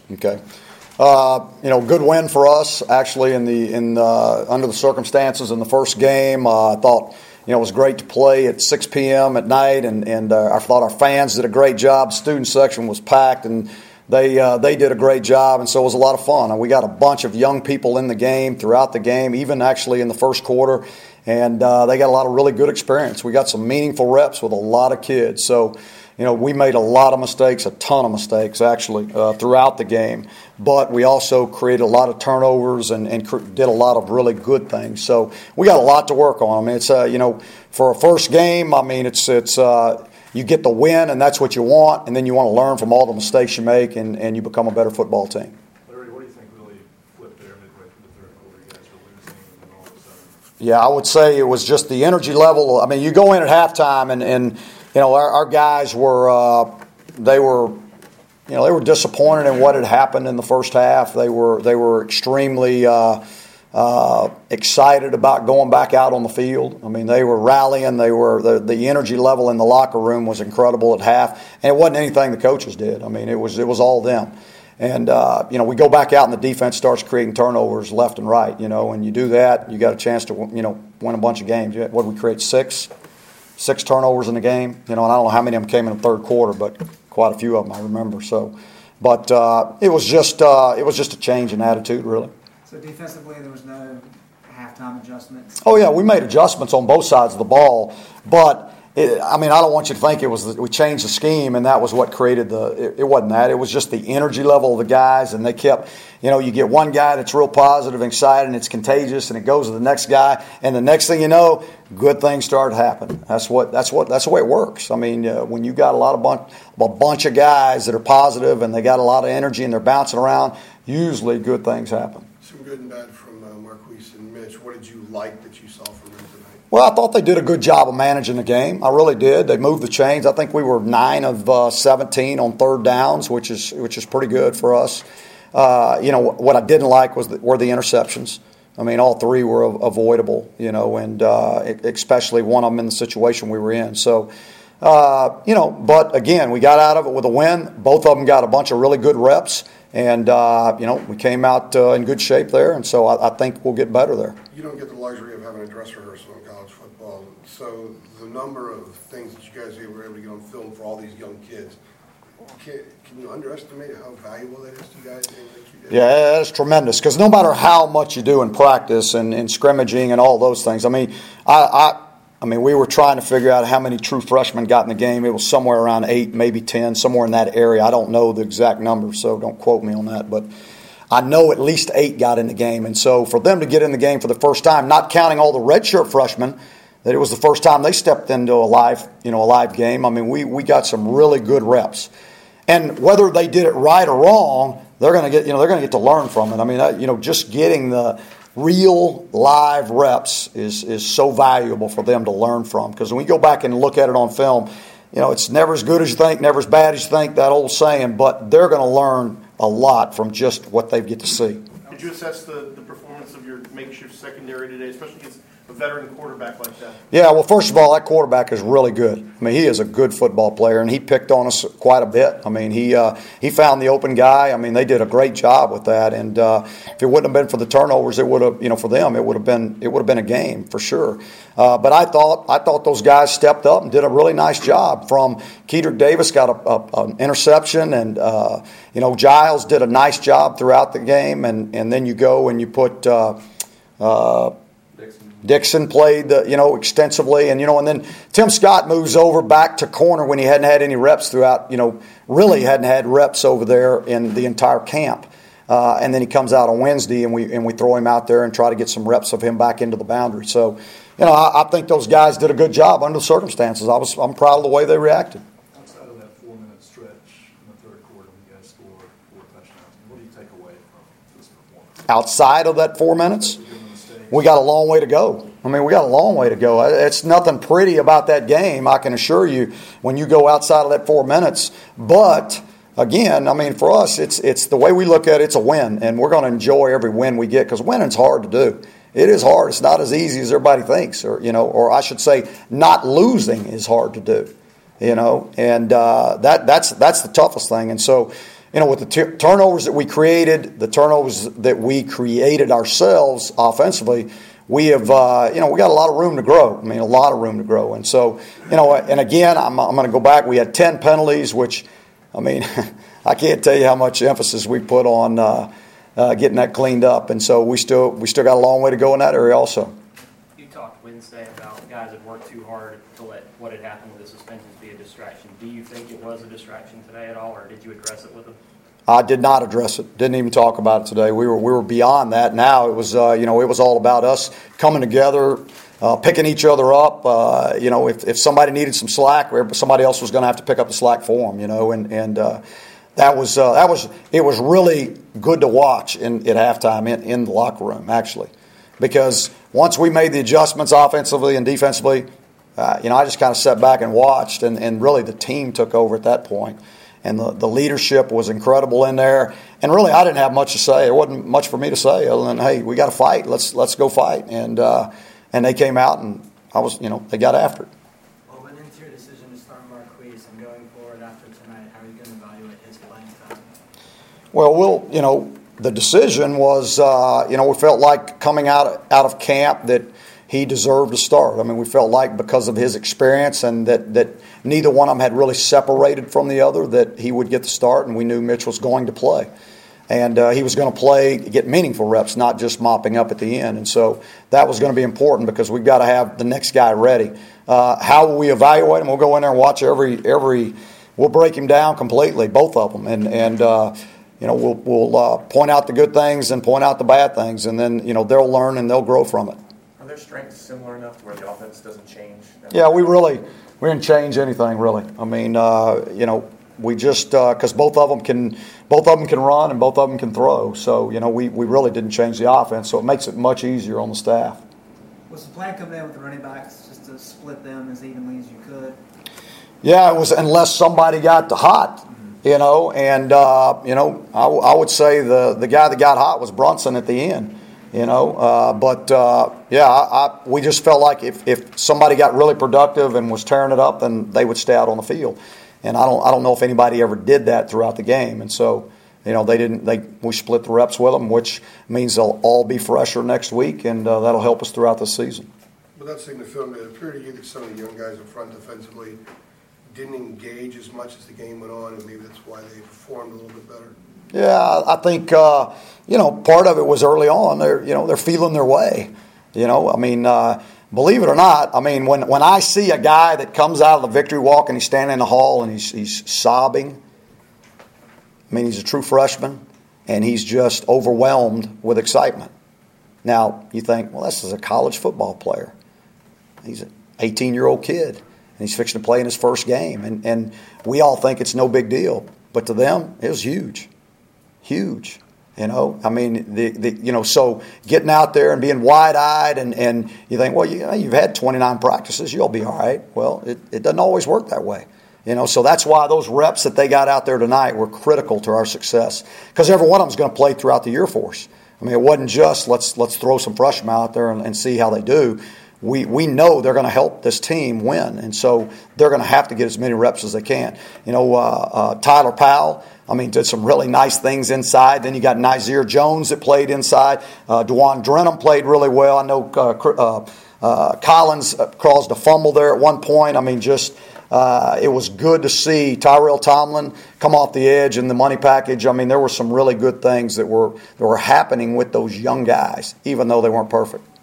Okay. Good win for us actually under the circumstances in the first game. I thought it was great to play at 6 p.m. at night, and I thought our fans did a great job. Student section was packed, and they did a great job, and so it was a lot of fun. And we got a bunch of young people in the game throughout the game, even actually in the first quarter, and they got a lot of really good experience. We got some meaningful reps with a lot of kids. So, we made a lot of mistakes, a ton of mistakes actually throughout the game, but we also created a lot of turnovers and did a lot of really good things. So we got a lot to work on. I mean, it's for a first game. I mean, it's you get the win, and that's what you want, and then you want to learn from all the mistakes you make, and you become a better football team. Larry, what do you think really flipped there midway through the third quarter? You guys were losing, and then all of a sudden. Yeah, I would say it was just the energy level. I mean, you go in at halftime, and our guys were they were disappointed in what had happened in the first half. They were extremely excited about going back out on the field. I mean, they were rallying. The energy level in the locker room was incredible at half, and it wasn't anything the coaches did. I mean, it was all them. And we go back out, and the defense starts creating turnovers left and right. And you do that, you got a chance to win a bunch of games. What did we create? Six turnovers in the game, and I don't know how many of them came in the third quarter, but quite a few of them I remember. So, but it was just a change in attitude, really. So defensively, there was no halftime adjustments. Oh yeah, we made adjustments on both sides of the ball, but I don't want you to think it was we changed the scheme and that was what created it wasn't that. It was just the energy level of the guys, and they kept. You get one guy that's real positive and excited, and it's contagious, and it goes to the next guy, and the next thing you know, good things start happening. That's the way it works. I mean, when you got a bunch of guys that are positive and they got a lot of energy and they're bouncing around, usually good things happen. Some good and bad from Marquise and Mitch. What did you like that you saw from them tonight? Well, I thought they did a good job of managing the game. I really did. They moved the chains. I think we were 9 of 17 on third downs, which is pretty good for us. What I didn't like were the interceptions. I mean, all 3 were avoidable, and especially one of them in the situation we were in. So, but again, we got out of it with a win. Both of them got a bunch of really good reps, and, we came out in good shape there, and so I think we'll get better there. You don't get the luxury of having a dress rehearsal in college football, so the number of things that you guys were able to get on film for all these young kids, can you underestimate how valuable that is to you guys? Yeah, that's tremendous, because no matter how much you do in practice and scrimmaging and all those things, I mean, we were trying to figure out how many true freshmen got in the game. It was somewhere around 8, maybe 10, somewhere in that area. I don't know the exact number, so don't quote me on that, but I know at least 8 got in the game. And so for them to get in the game for the first time, not counting all the redshirt freshmen, that it was the first time they stepped into a live game. I mean, we got some really good reps. And whether they did it right or wrong, they're going to get to learn from it. I mean, just getting the real live reps is so valuable for them to learn from. Because when we go back and look at it on film, it's never as good as you think, never as bad as you think, that old saying. But they're going to learn a lot from just what they get to see. Did you assess the performance of your makeshift secondary today, especially against a veteran quarterback like that? Yeah, well, first of all, that quarterback is really good. I mean, he is a good football player, and he picked on us quite a bit. I mean, he found the open guy. I mean, they did a great job with that. And if it wouldn't have been for the turnovers, it would have, for them, it would have been a game for sure. But I thought those guys stepped up and did a really nice job. From Kedrick Davis got an interception, and Giles did a nice job throughout the game. And then you go and you put. Dixon played, extensively, and then Tim Scott moves over back to corner when he hadn't had any reps throughout, really hadn't had reps over there in the entire camp, and then he comes out on Wednesday and we throw him out there and try to get some reps of him back into the boundary. So, I think those guys did a good job under the circumstances. I'm proud of the way they reacted. Outside of that 4-minute stretch in the third quarter, when you guys scored 4 touchdowns, what do you take away from this performance? Outside of that 4 minutes. We got a long way to go. I mean, we got a long way to go. It's nothing pretty about that game, I can assure you, when you go outside of that 4 minutes. But, again, I mean, for us, it's the way we look at it, it's a win. And we're going to enjoy every win we get, because winning's hard to do. It is hard. It's not as easy as everybody thinks. Or I should say, not losing is hard to do. And that's the toughest thing. And so, with the turnovers that we created, the turnovers that we created ourselves offensively, we have, we got a lot of room to grow. I mean, a lot of room to grow. And so, and again, I'm going to go back. We had 10 penalties, which, I mean, I can't tell you how much emphasis we put on getting that cleaned up. And so we still got a long way to go in that area also. You talked Wednesday about guys that worked too hard to let what had happened with the suspensions be a distraction. Do you think it was a distraction today at all, or did you address it with them? I did not address it. Didn't even talk about it today. We were beyond that. Now it was it was all about us coming together, picking each other up. If somebody needed some slack, somebody else was going to have to pick up the slack for them. That was really good to watch at halftime in the locker room, actually, because once we made the adjustments offensively and defensively, I just kind of sat back and watched, and really the team took over at that point. And the leadership was incredible in there. And really, I didn't have much to say. There wasn't much for me to say other than, hey, we got to fight. Let's go fight. And they came out, and they got after it. Well, went into your decision to start Marquise and going forward after tonight, how are you going to evaluate his playing time? Well, the decision was, we felt like coming out of camp that he deserved to start. I mean, we felt like because of his experience and that neither one of them had really separated from the other, that he would get the start, and we knew Mitch was going to play. And he was going to get meaningful reps, not just mopping up at the end. And so that was going to be important because we've got to have the next guy ready. How will we evaluate him? We'll go in there and watch we'll break him down completely, both of them. And we'll point out the good things and point out the bad things. And then, they'll learn and they'll grow from it. Are their strengths similar enough to where the offense doesn't change? Yeah, we didn't change anything really. I mean, we just because both of them can run and both of them can throw. So we really didn't change the offense. So it makes it much easier on the staff. Was the plan coming in with the running backs just to split them as evenly as you could? Yeah, it was unless somebody got hot, and I would say the guy that got hot was Brunson at the end. We just felt like if somebody got really productive and was tearing it up, then they would stay out on the field. And I don't know if anybody ever did that throughout the game. And so, we split the reps with them, which means they'll all be fresher next week, and that'll help us throughout the season. Without seeing the film, it appeared to you that some of the young guys up front defensively didn't engage as much as the game went on, and maybe that's why they performed a little bit better. Yeah, I think part of it was early on. They're feeling their way. Believe it or not, I mean when I see a guy that comes out of the victory walk and he's standing in the hall and he's sobbing. I mean, he's a true freshman and he's just overwhelmed with excitement. Now you think, well, this is a college football player. He's an 18-year-old kid and he's fixing to play in his first game, and we all think it's no big deal, but to them it was huge. Huge, so getting out there and being wide-eyed and you think, well, you've had 29 practices, you'll be all right. Well, it doesn't always work that way, so that's why those reps that they got out there tonight were critical to our success, because every one of them is going to play throughout the year for us. I mean, it wasn't just let's throw some freshmen out there and see how they do. We know they're going to help this team win, and so they're going to have to get as many reps as they can. Tyler Powell, did some really nice things inside. Then you got Nazir Jones that played inside. DeJuan Drenham played really well. I know Collins caused a fumble there at one point. It was good to see Tyrell Tomlin come off the edge in the money package. There were some really good things that were happening with those young guys, even though they weren't perfect.